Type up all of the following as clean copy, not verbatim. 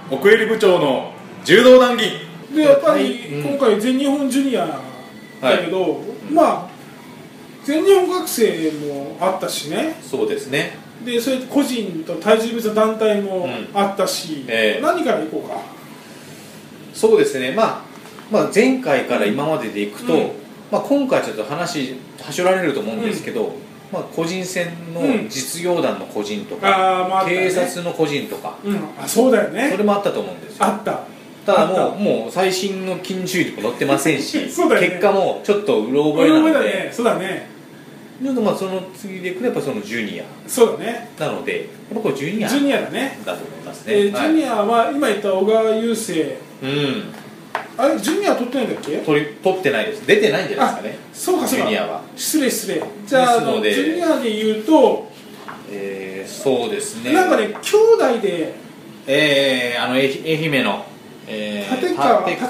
奥襟部長の柔道談義でやっぱり今回全日本ジュニアだけど、まあ全日本学生もあったしね。 そうですね。 でそれ個人と体重別団体もあったし、何からいこうか。 そうですね、まあ前回から今まででいくと、今回ちょっと話はしょられると思うんですけど、個人戦の実業団の個人とか、警察の個人とか、 そうだよね、 それもあったと思うんですよ。 あった。 ただもう最新の筋注意とか載ってませんしそうだよね、 結果もちょっとうろ覚えなので、 そうだね。 その次でいくとやっぱそのジュニア、 そうだね。 なのでやっぱこれジュニアだねだと思いますね。 ジュニアは今言った小川雄生、あれジュニア取ってないんだっけ？ 取ってないです。出てないんじゃないですかね。 そうかそうか。 ジュニアは失礼。じゃあジュニアで言うと、 そうですね。 なんかね兄弟で、 愛媛の立川何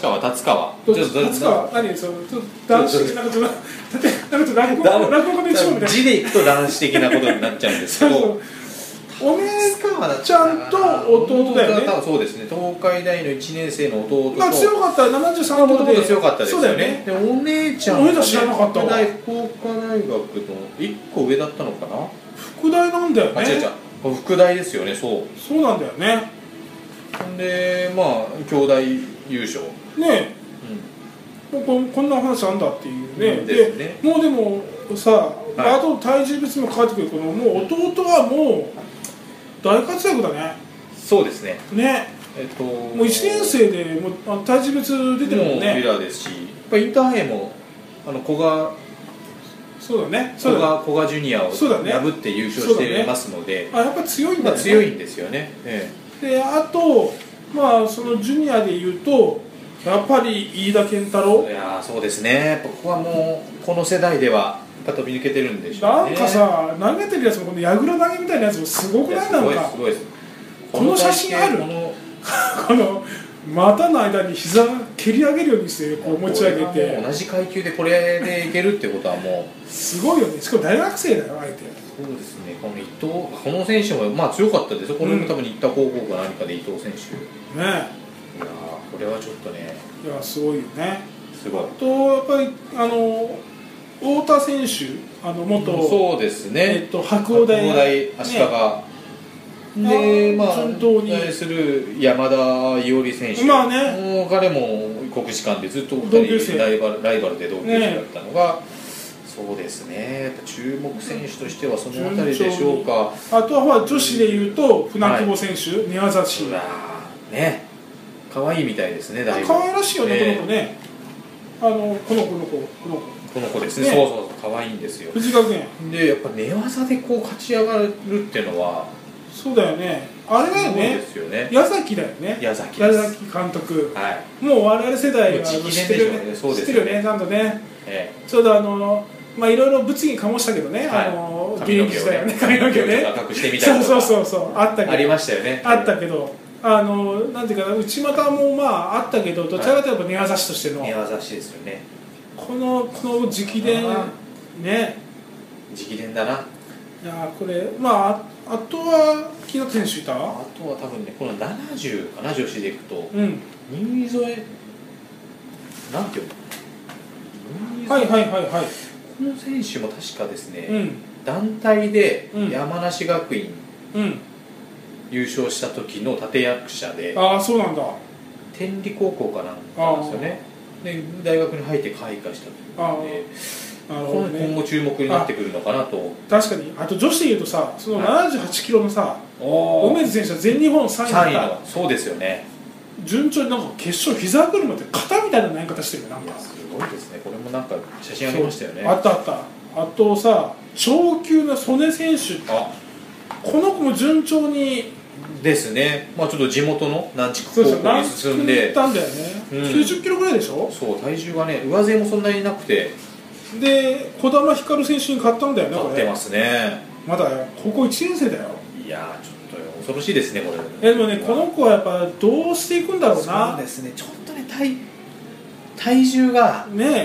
その男子的なこと落語でしょみたいな字でいくと男子的なことになっちゃうんですけどお姉ちゃんと弟だよね。 そうですね、東海大の1年生の弟と強かった、73キロで強かったですよね。でお姉ちゃんは知らなかったわ。 福岡大学の1個上だったのかな。 福大なんだよね。 違う福大ですよね。そうなんだよね。で兄弟優勝ねえ、こんな話あんだっていうね。でもうでもさ、あと体重別にも変わってくるけど、もう弟はもう大活躍だね。 そうですね。 もう1年生でもう体重別出てるもんね。 もうビラですし、インターハイも古賀そうだね。 古賀ジュニアを破って優勝していますので、 やっぱり強いんだよね。 強いんですよね。 であとそのジュニアでいうとやっぱり飯田健太郎。 いやそうですね。ここはもうこの世代では飛び抜けてるんでしょうね。 なんかさ、投げてるやつもこの矢倉投げみたいなやつもすごくない？なんかすごいです。 この写真ある？この股の間に膝蹴り上げるようにしてこう持ち上げて、 同じ階級でこれでいけるってことはもうすごいよね。しかも大学生だよ、相手。 そうですね。この選手も強かったですよ。これも多分新田高校か何かで伊藤選手ね。いやこれはちょっとね、 いやすごいよね。 すごい。 とやっぱり太田選手、元そうですね。 白鴎大足利で順当に対する山田伊織選手、彼も国士舘でずっと2人ライバルで同級生だったのが、そうですね。やっぱ注目選手としてはそのあたりでしょうか。 あとは女子でいうと船久保選手、寝技師ね、可愛いみたいですね。 可愛らしいよね、この子ですね。 そう可愛いんですよ。 富士学園でやっぱ寝技でこう勝ち上がるっていうのは。 そうだよね。あれだよね。矢崎だよね。矢崎監督。もう我々世代は知ってるよね。知ってるよね、ちゃんとね。ちょうどいろいろ物議かもしたけどね。現役時代はね、髪の毛をね。 隠してみたりとか。 そうあったけど。 ありましたよね。 あったけど、なんていうか内股もあったけど、どちらかというと寝技師としての。寝技師ですよね。 この直伝ね。 直伝だな。 いやこれあとは木田選手いた？あとは多分ね、この70かな、女子でいくと、新添なんていうの？はいこの選手も確かですね、団体で山梨学院優勝した時の立役者で、 そうなんだ。 天理高校かなんかなんですよね。で大学に入って開花したということで。今後注目になってくるのかなと。確かに。あと女子でいうとさ、その78キロのさ、梅津選手は全日本3位だった。そうですよね。順調になんか決勝膝車って肩みたいな投げ方してるよ。なんかすごいですね。これもなんか写真ありましたよね。あった。あとさ、超級の曽根選手、この子も順調にですね。ちょっと地元の南筑高校に進んで行ったんだよね。90キロぐらいでしょ。そう、体重がね、上背もそんなになくて、で児玉ひかる選手に勝ったんだよね。勝ってますね。まだ高校1年生だよ。いやちょっと恐ろしいですね、これ。でもね、この子はやっぱどうしていくんだろうな。そうですね、ちょっとね、体重がね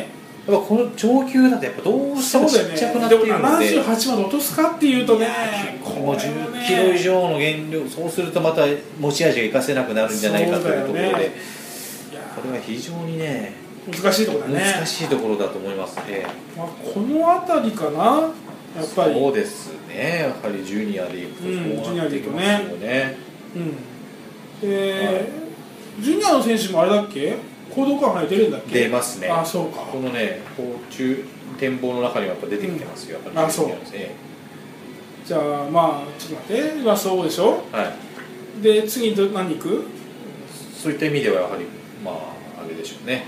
ぱこの長球だとやっぱどうしてもちっちゃくなっているので、 でも78まで落とすかっていうとね、 もう10キロ以上の減量、そうするとまた持ち味が生かせなくなるんじゃないかというところで、これは非常にね難しいところだね。 難しいところだと思いますね。 この辺りかな、やっぱり。 そうですね、やはりジュニアでいくとそうなってきますよね。 ジュニアの選手もあれだっけ、行動館杯出るんだっけ。 出ますね。 あ、そうか。 このね、展望の中にはやっぱ出てきてますよ、やっぱり。 あ、そう。じゃあまあちょっと待って、今そうでしょ。 はい。 で次何行く？ そういった意味ではやはりまああれでしょうね。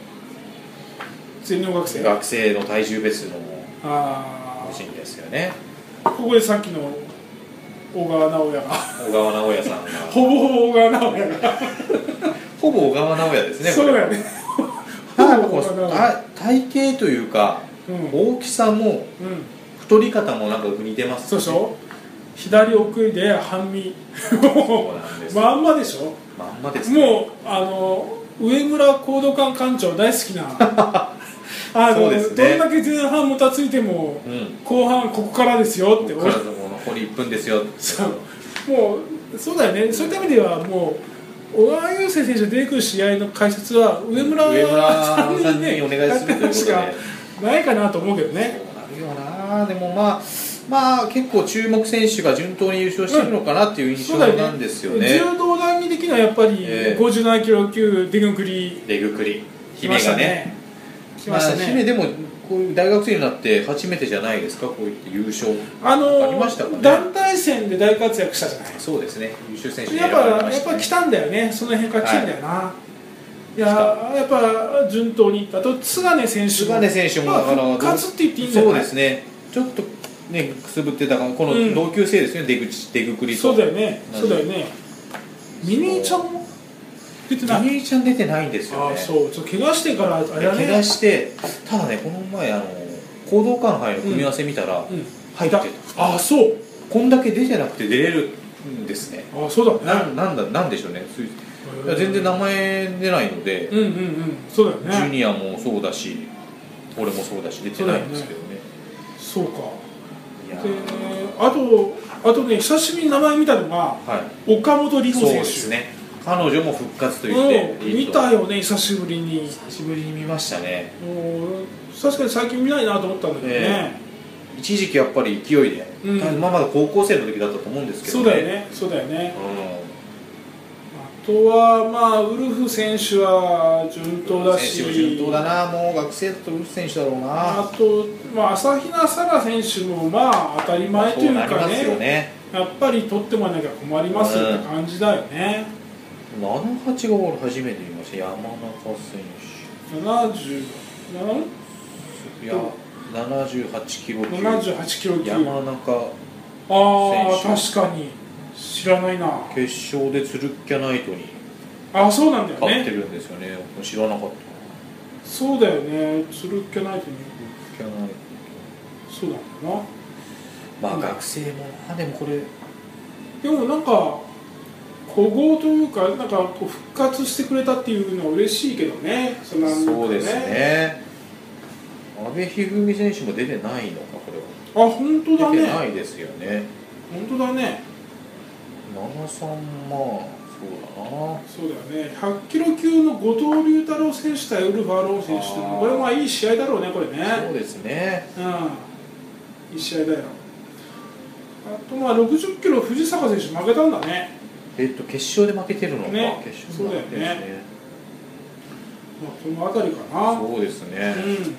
全日本学生の体重別の個人ですよね。 ここでさっきの小川直也が小川直也さんがほぼ小川直也がほぼ小川直也ですね。 そうだよね。 体型というか、大きさも、太り方もなんか似てます、 ね。そうでしょ。左奥で半身まんまでしょ。 まんまですね。 もう上村講道館館長大好きなそうですね、どんだけ前半もたついても、後半ここからですよって、 ここから残り1分ですよもうそうだよね。そういった意味ではもう小川雄星選手出てくる試合の解説は上村さんにねお願いするということでないかなと思うけどね。 そうなるよな。でもまあ結構注目選手が順当に優勝してるのかなっていう印象なんですよね。 柔道団に的にはやっぱり57キロ級デグクリ姫がね来ましたね。姫でもこういう大学生になって初めてじゃないですか、こういった優勝ありましたかね。 団体戦で大活躍したじゃない。 そうですね、優秀選手に選ばれましたね。やっぱ来たんだよね、その辺から来てんだよな。いややっぱ順当にいった。あと津金選手もだから復活って言っていいんじゃない。 そうですね、ちょっとねくすぶってたからこの同級生ですね、出ぐくりと。 そうだよね、そうだよね。ミニーちゃんもミニーちゃん出てないんですよね。 そう、ちょっと怪我してからあれだね。 怪我して、ただねこの前講道館杯の組み合わせ見たら入ってた。 あ、そう。 こんだけ出てなくて出れるんですね。 あ、そうだね。 なんでしょうね。全然名前出ないので、 そうだよね。 ジュニアもそうだし、俺もそうだし出てないんですけどね。 そうか。あとね、久しぶりに名前見たのが岡本里帆選手。そうですね。 彼女も復活と言って見たよね、久しぶりに見ましたね。 確かに最近見ないなと思ったんだけどね。 一時期やっぱり勢いで、まだ高校生の時だったと思うんですけどね。 そうだよね。あとはまあウルフ選手は順当だし、 順当だな。もう学生だとウルフ選手だろうな。 あと朝比奈沙羅選手もまあ当たり前というかね、やっぱり取ってもらわなきゃ困りますって感じだよね。 78が俺初めて見ました。山中選手78キロ級山中選手。確かに知らないな。 決勝でツルッキャナイトにそうなんだよね。 勝ってるんですよね。知らなかった。 そうだよね、ツルッキャナイトに。そうなんだな。 まあ学生もでもこれでもなんか古豪というか、なんかこう復活してくれたっていうのは嬉しいけどね。 そうですね。阿部一二三選手も出てないのか、これは。 本当だね。 出てないですよね。 本当だね。 73、まあそうだな。 そうだよね。100キロ級の後藤龍太郎選手対ウルフ・アロン選手って、これはいい試合だろうね、これね。 そうですね。 いい試合だよ。あと60キロ藤坂選手負けたんだね。 決勝で負けてるのか。 ね、 決勝そうだよね。この辺りかな。 そうですね。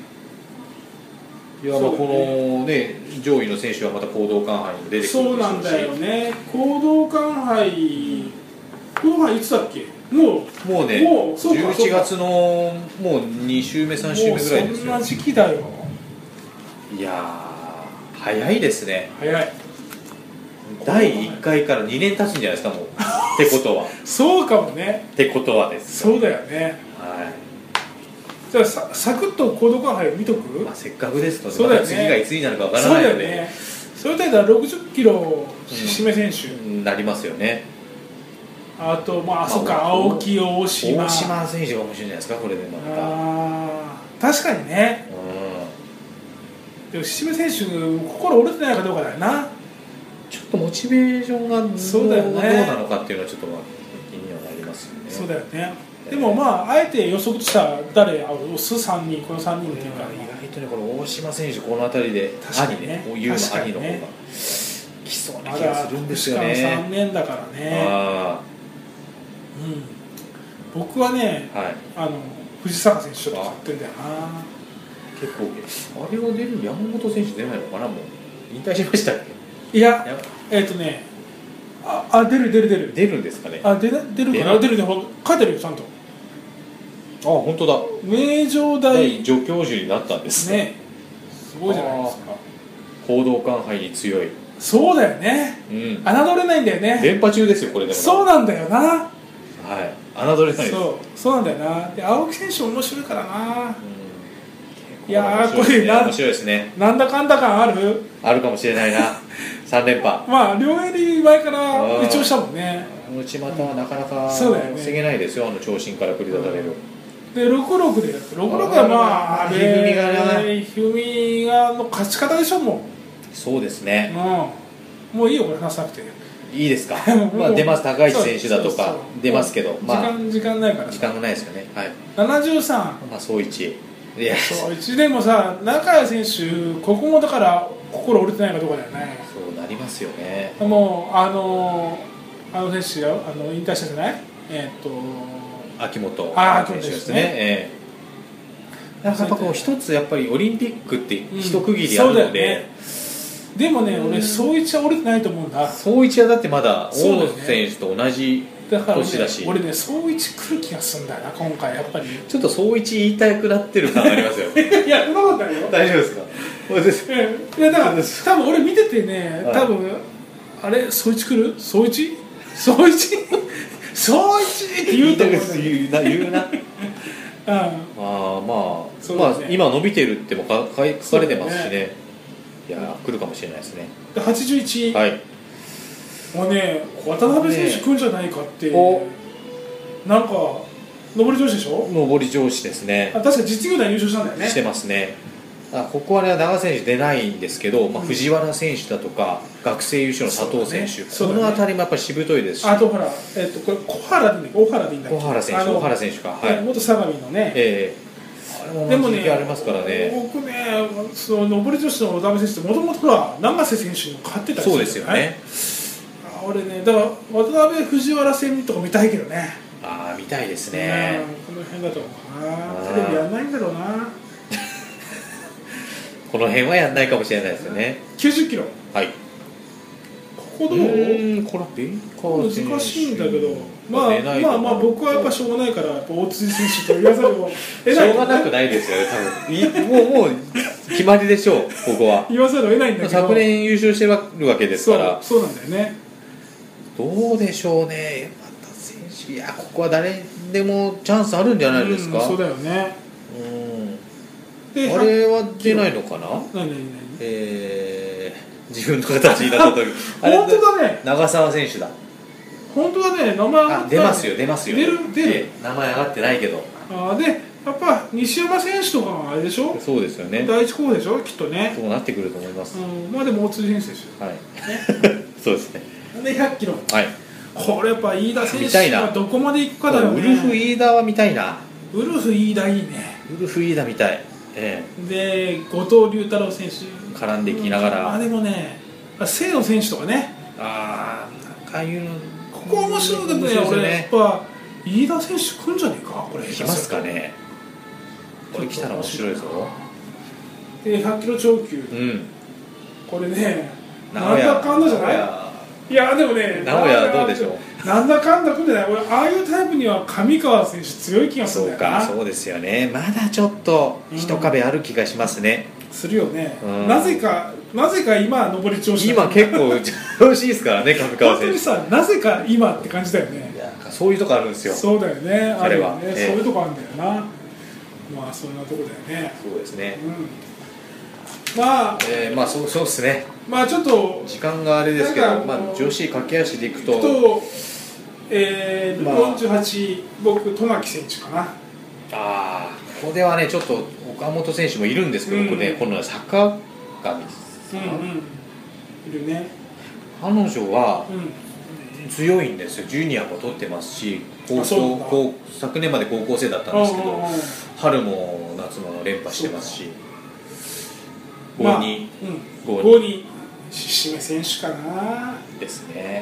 いや、このね上位の選手はまた講道館杯に出てくるでしょうし。 そうなんだよね。講道館杯いつだっけ。もうね、 11月のもう2週目3週目ぐらいですよ。 そんな時期だよ。 いやー早いですね。 早い。 第1回から2年経つんじゃないですか、もう。ってことは。 そうかもね。 ってことはです。 そうだよね。じゃあサクッと講道館杯見とく？ せっかくですと、 そうだよね。 次がいつになるかわからないので。 それだったら60キロ締め選手になりますよね。 あとそうか、青木大島選手が面白いんじゃないですか、これでまた。 確かにね、でも渋谷選手心折れてないかどうかだよな。 ちょっとモチベーションがそうだよね、 どうなのかっていうのはちょっと気にはなりますよね。 そうだよね。でもまああえて予測としたら誰を押す3人、この3人っていうか、 意外とねこの大島選手この辺りで兄ね、こういう兄の方が来そうな気がするんですよね。 しかも3年だからね。僕はね、藤坂選手ちょっと買ってんだよな。 結構あれは出る山本選手出ないのかな、もう引退しましたっけ。 いや出る出るんですかね。 出るかな、出るね、書いてあるよちゃんと。 本当だ、 名城大助教授になったんですね。 すごいじゃないですか。 報道官杯に強い。 そうだよね、侮れないんだよね。 連覇中ですよこれでも。 そうなんだよな、 侮れないです。 そうなんだよな。で青木選手面白いからな。いやー、これ面白いですね。 なんだかんだ感あるかもしれないな3連覇。 まあ両襟前から一応したもんね。 内股はなかなか防げないですよ、長身から繰り出される。 で66でやって66はまあ一二三の勝ち方でしょ。もうそうですね、 もういいよこれ話さなくていいですか出ます、高市選手だとか出ますけど、 時間ないから時間がないですよね。 73、 総一総一でもさ、中谷選手ここもだから心折れてないかどうかだよね。 そうなりますよね。 もう選手よ、引退したじゃない、 秋元選手ですね。やっぱこう一つやっぱりオリンピックって一区切りあるので、 でもね、俺総一は折れてないと思うんだ。 総一はだってまだ大野選手と同じ年だし、 俺ね総一来る気がするんだよな今回。やっぱりちょっと総一言いたくなってる感がありますよいや、うまかったよ。 大丈夫ですか。 いやだから多分俺見ててね、多分あれ総一来る、総一総一総一って言うと思う。 言うな今伸びてるっても書かれてますしね。いや来るかもしれないですね。 81、もうね、渡辺選手来るんじゃないかって、なんか上り調子でしょ。 上り調子ですね。 確か実業団優勝したんだよね。 してますね。ここはね、長選手出ないんですけど、藤原選手だとか学生優勝の佐藤選手、この辺りもやっぱりしぶといですし、 あとほら、これ小原でいいんだっけ、小原選手か、元相模のね、でもね、 ありますからね。 僕ね、その上り女子の渡辺選手ってもともとほら永瀬選手にも勝ってたりする。 そうですよね。 俺ね、だから渡辺藤原戦とか見たいけどね。 見たいですね。 この辺だと思うな。テレビやんないんだろうな。 この辺はやんないかもしれないですよね。 90キロ。ここどう？ これ難しいんだけど、まあ僕はやっぱしょうがないから大辻選手と言わざるを得ない。 しょうがなくないですよね。多分もう決まりでしょう。ここは言わざるを得ないんだけど。 昨年優勝してるわけですから。 そうなんだよね。 どうでしょうね。山田選手、いやここは誰でもチャンスあるんじゃないですか。 そうだよね。 あれは出ないのかな。自分の形になった時本当だね。 長澤選手だ。 本当だね。名前上がって出ますよ出ますよ。 出る。 名前上がってないけど。 でやっぱ西山選手とかがあれでしょ。 そうですよね。 第一候補でしょきっとね。 そうなってくると思います。 まあでも大辻選手ですよ。 そうですね。 で100キロ。これやっぱ飯田選手がどこまで行くかだよね。 ウルフ飯田は見たいな。 ウルフ飯田いいね。 ウルフ飯田見たい。 で後藤龍太郎選手絡んできながら。 でもね、清野選手とかね。 なんかいうの。 ここ面白いけどね。俺やっぱ飯田選手来るんじゃねえかこれ。 来ますかね。これ来たら面白いぞ。 で100キロ超級。これね、なんだかんだじゃない。いやでもね、 名古屋どうでしょう。 なんだかんだ来るんじゃない。俺ああいうタイプには上川選手強い気がするんだよな。 そうですよね。まだちょっと一壁ある気がしますね。 するよね。なぜか今上り調子。 今結構調子いいですからね上川選手。 本当にさ、なぜか今って感じだよね。 そういうとこあるんですよ。 そうだよね。あるよね。そういうとこあるんだよな。まあそんなとこだよね。 そうですね。 まあそうですね。 まあちょっと時間があれですけど、女子駆け足でいくと 48、僕渡名喜選手かな。 ここではねちょっとお岡本選手もいるんですけど、これね、この坂上さん、 いるね。 彼女は強いんですよ。ジュニアも取ってますし、昨年まで高校生だったんですけど、春も夏も連覇してますし、5-2、 志々選手かなですね。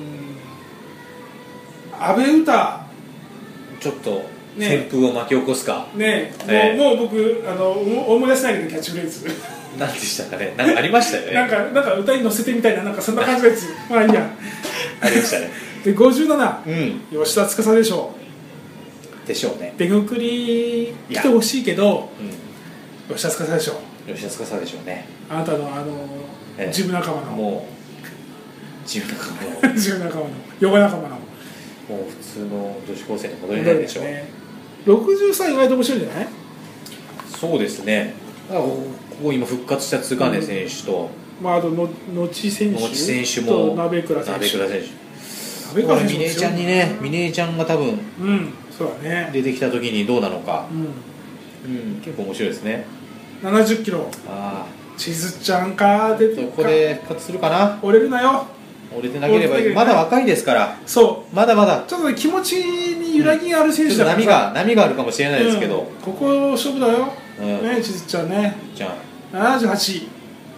阿部詩、 ちょっと旋風を巻き起こすかね。もう僕思い出せないけど、キャッチフレーズ何でしたかね。なんかありましたよね。 なんか歌に乗せてみたいな、なんかそんな感じのやつまあいいやありましたね。 で57、吉田司でしょう。でしょうね。 出送り来てほしいけど、吉田司でしょう。 吉田司でしょうね。 あなたのジム仲間の、 もうジム仲間のジム仲間のヨガ仲間の、もう普通の女子高生に戻れないでしょう。 63意外と面白いんじゃない？ そうですね。ここ今復活した津金選手と、 あと野地選手も鍋倉選手。 ミネちゃんにね、ミネちゃんが多分そうだね。 出てきた時にどうなのか、結構面白いですね。 70キロ。地図ちゃんか出てここで復活するかな。 折れるなよ。 折れてなければいい。まだ若いですから。 そう。 まだまだ。 ちょっと気持ちに揺らぎがある選手だから。 波があるかもしれないですけど。 ここ勝負だよ。ね、地図ちゃんね。78。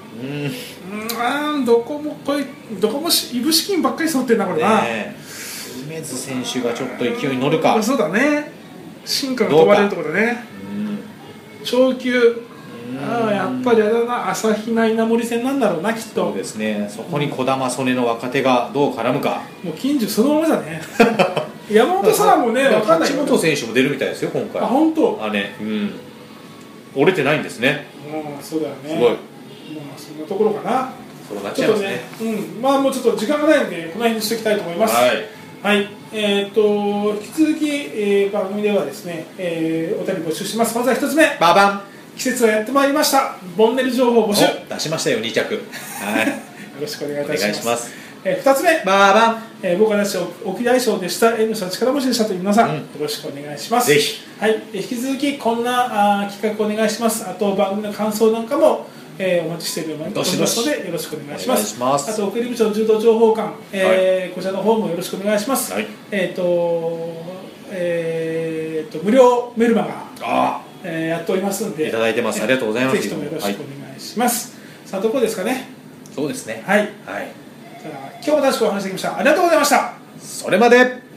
どこもイブ資金ばっかり揃ってんなこれな。 梅津選手がちょっと勢いに乗るか。 そうだね。進化が問われるところだね。長球。やっぱりあれだな、朝比奈稲森戦なんだろうな、きっと。 そうですね。そこに児玉曽根の若手がどう絡むか。 もう近所そのままだね。山本さんもね、分かんない。 立本選手も出るみたいですよ、今回。 本当。 折れてないんですね。 そうだよね。 すごい。 そんなところかな。 そうなっちゃいますね。 もうちょっと時間がないので、この辺にしておきたいと思います。はい。引き続き番組ではですね、お便り募集します。まずは一つ目。 ババン。 季節はやってまいりました。ボンネル情報募集。 出しましたよ、2着。よろしくお願いいたします。 2 つ目。 ババン。 僕が出した沖大賞でした。縁の下力持ちでしたという皆さん、よろしくお願いします。 ぜひ。 はい。引き続きこんな企画お願いします。あと番組の感想なんかもお待ちしていると思いますので、よろしくお願いします。あと送り部長柔道情報館、こちらの方もよろしくお願いします。無料メルマガやっておりますので、 いただいてます。ありがとうございます。 ぜひともよろしくお願いします。さあ、どこですかね。 そうですね。 はい。じゃあ今日も楽しくお話できました。ありがとうございました。 それまで。